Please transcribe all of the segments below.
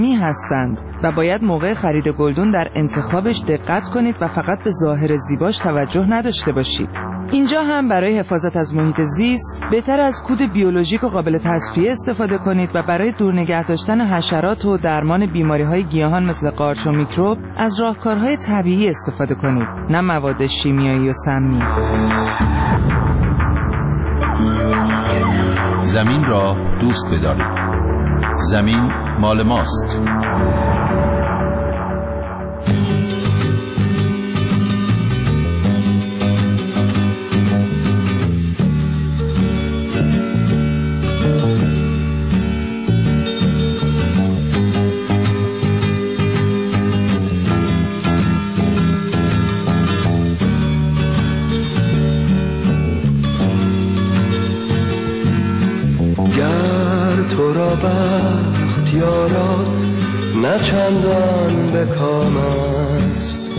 هستند و باید موقع خرید گلدون در انتخابش دقت کنید و فقط به ظاهر زیباش توجه نداشته باشید. اینجا هم برای حفاظت از محیط زیست بهتر از کود بیولوژیک و قابل تصفیه استفاده کنید و برای دور نگه داشتن حشرات و درمان بیماری‌های گیاهان مثل قارچ و میکروب از راهکارهای طبیعی استفاده کنید، نه مواد شیمیایی و سمی. زمین را دوست بدارید. زمین مال ماست. تو را بخت یارا نه چندان به کام است،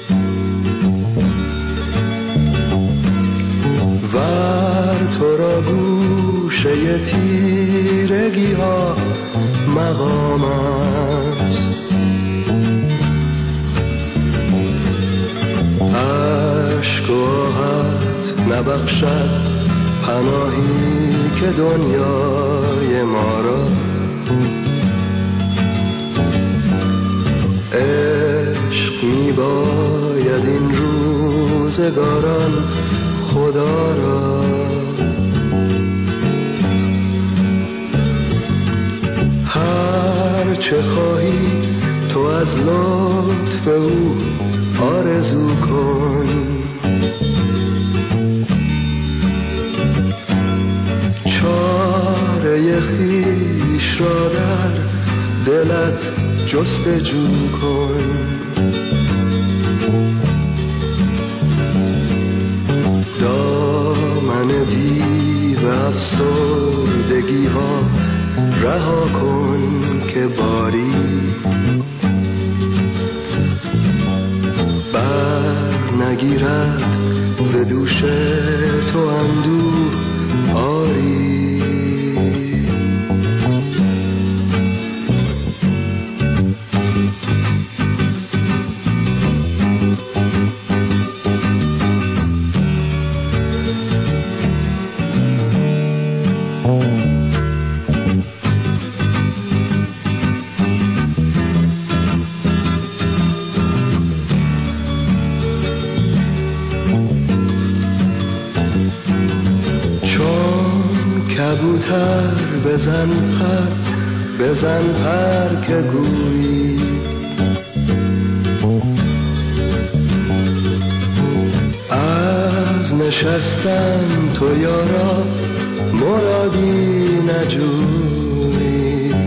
ور تو را گوشه تیرگی ها مقام است. عشق و آهت نبخشد پناهی که دنیای ما را، عشق می باید این روزگاران خدا را. هر چه خواهی تو از لطف او آرزو کن، چاره خویش را در دلت جستجو کن. دامن دیو افسردگی ها رها کن که باری بر نگیرد ز دوش تو اندوه آری. کبوتر بزن پر که گویی، از نشستن تو یارا مرادی نجویی.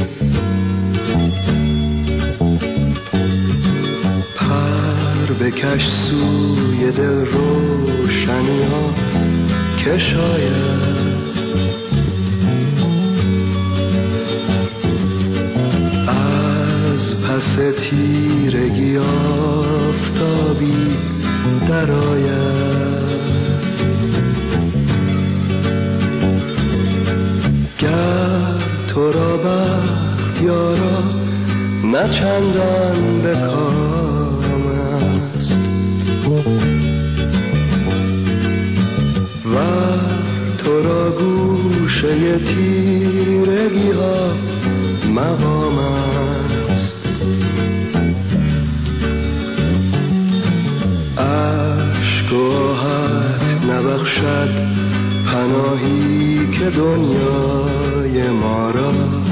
پر بکش سوی دل روشنی ها که شاید پس تیرگی آفتابی درآید. گر تو را بخت یارا نه چندان به کام است، ور تو را گوشه تیرگی ها مقام است. عشق و آهت نبخشد پناهی که دنیای ما را،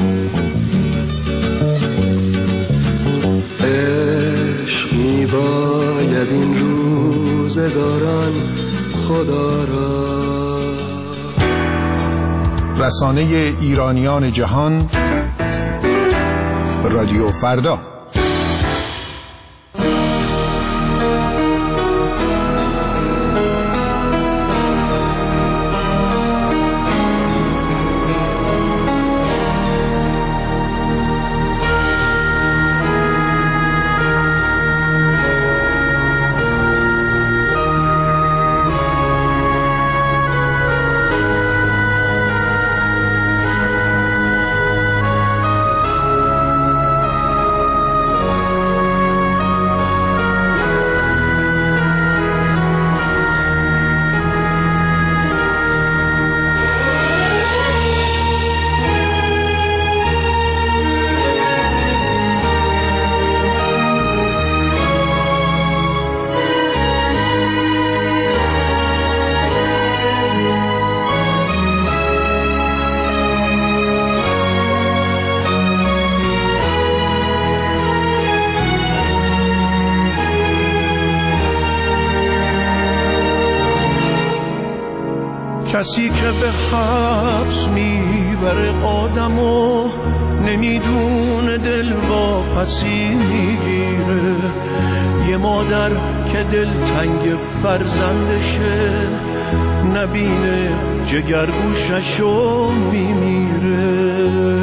عشق می باید این روزگاران خدا را. رسانه ایرانیان جهان، رادیو فردا. کسی که به حبس میبره آدمو نمیدونه دل واپسی میگیره. یه مادر که دل تنگ فرزندشه نبینه جگرگوششو میمیره.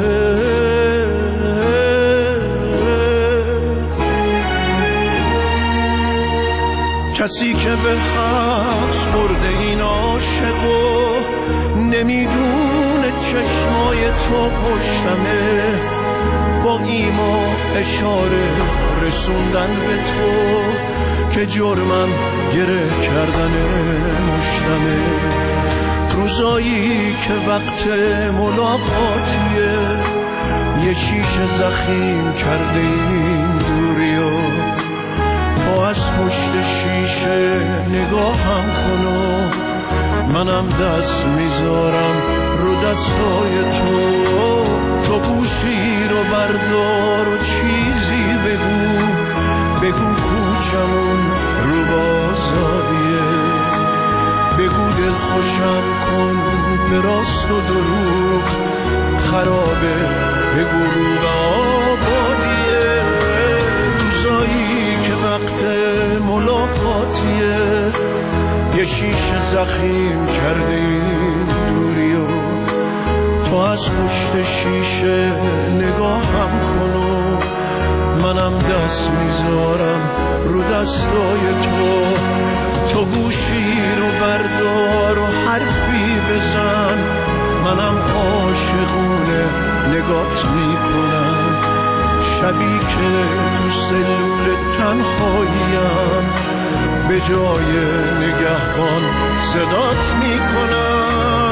کسی که به حبس برده این عاشقو نمیدونه چشمای تو پشتمه، با ایما اشاره رسوندن به تو که جرمم گره کردن مشتمه. روزایی که وقت ملاقاتیه یه شیشه زخیم کرده این دوریو، تو از پشت شیشه نگاهم کن و منم دست میذارم رو دستای تو گوشی رو بردار و چیزی بگو کوچمون رو بازاریه، بگو دل خوشم کن به راست و دروغ خرابه، بگو رو به آبادیه. روزایی که وقت ملاقاتیه یه شیشه زخیم کرده این دوریو، تو از پشت شیشه نگاهم کن و منم دست میذارم رو دستای تو گوشی رو بردار و حرفی بزن، منم عاشقونه نگات میکنم. شبی که تو سلول تنهاییم به جای نگهبان صدات میکنم.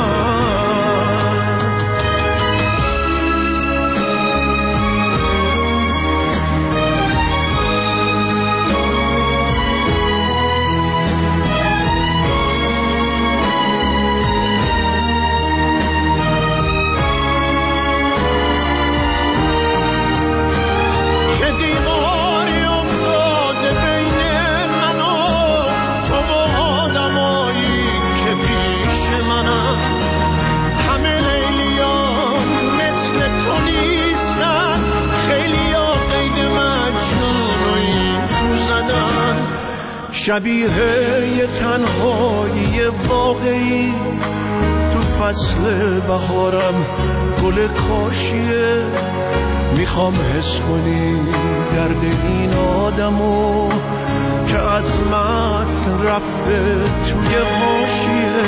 شبیه یه تنهایی واقعی تو فصل بهارم گل کاشیه، میخوام حس کنی درد این آدمو که عظمت رفته توی حاشیه.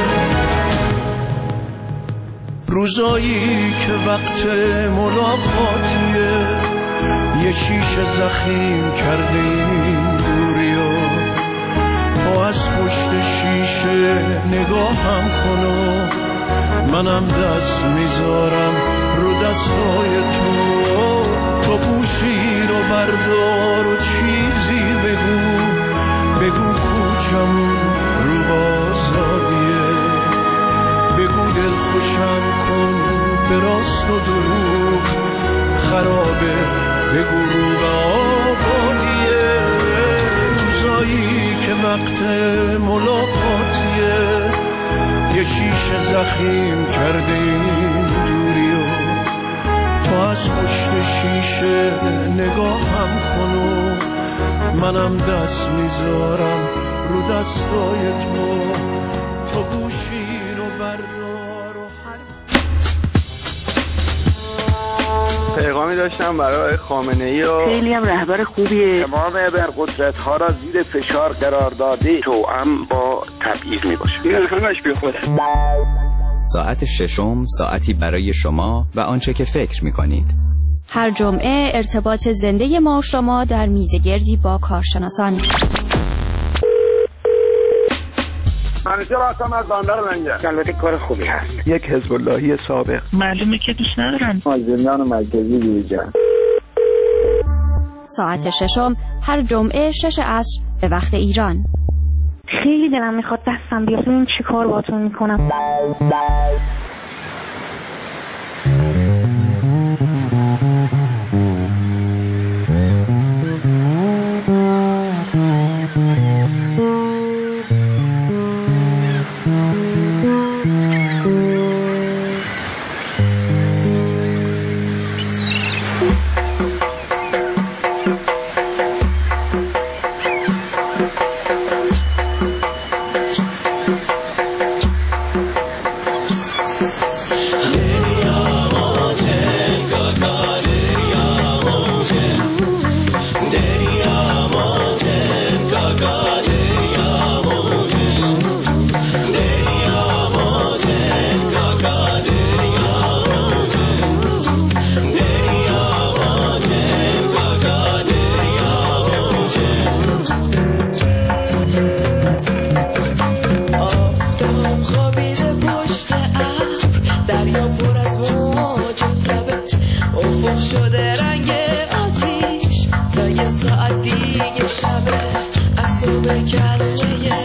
روزایی که وقت ملاقاتیه یه شیشه زخیم کرده این دوریو، تو از پشت شیشه نگاهم کن و منم دست میذارم رو دستای تو گوشی رو بردار و چیزی بگو کوچمون رو بازاریه، بگو دل خوشم کن به راست و دروغ خرابه، بگو رو به آبادیه. روزایی که وقت ملاقاتیه یه شیشه زخیم کرده این دوریو، تو از پشت شیشه نگاهم کن و منم دست میذارم رو دستای تو گوشی رو بردار و پیغامی داشتم برای خامنه‌ای و خیلی هم رهبر خوبیه. تمام ابرقدرت‌ها را زیر فشار قرار داده، توأم با تبعیض میباشه. این همش بی خوده. ساعت ششم ساعتی برای شما و آنچه که فکر میکنید. هر جمعه ارتباط زنده ما و شما در میزگردی با کارشناسان. همیشه راستم از بندر لنگه. البته کار خوبی هست. یک حزب اللهی سابق. معلومه که دوست ندارن. زندان مرکزی بیرجان. ساعت ششم هر جمعه 6 عصر به وقت ایران. خیلی دلم میخواد دستم بیاد ببینم چی کار باهاتون میکنم. کله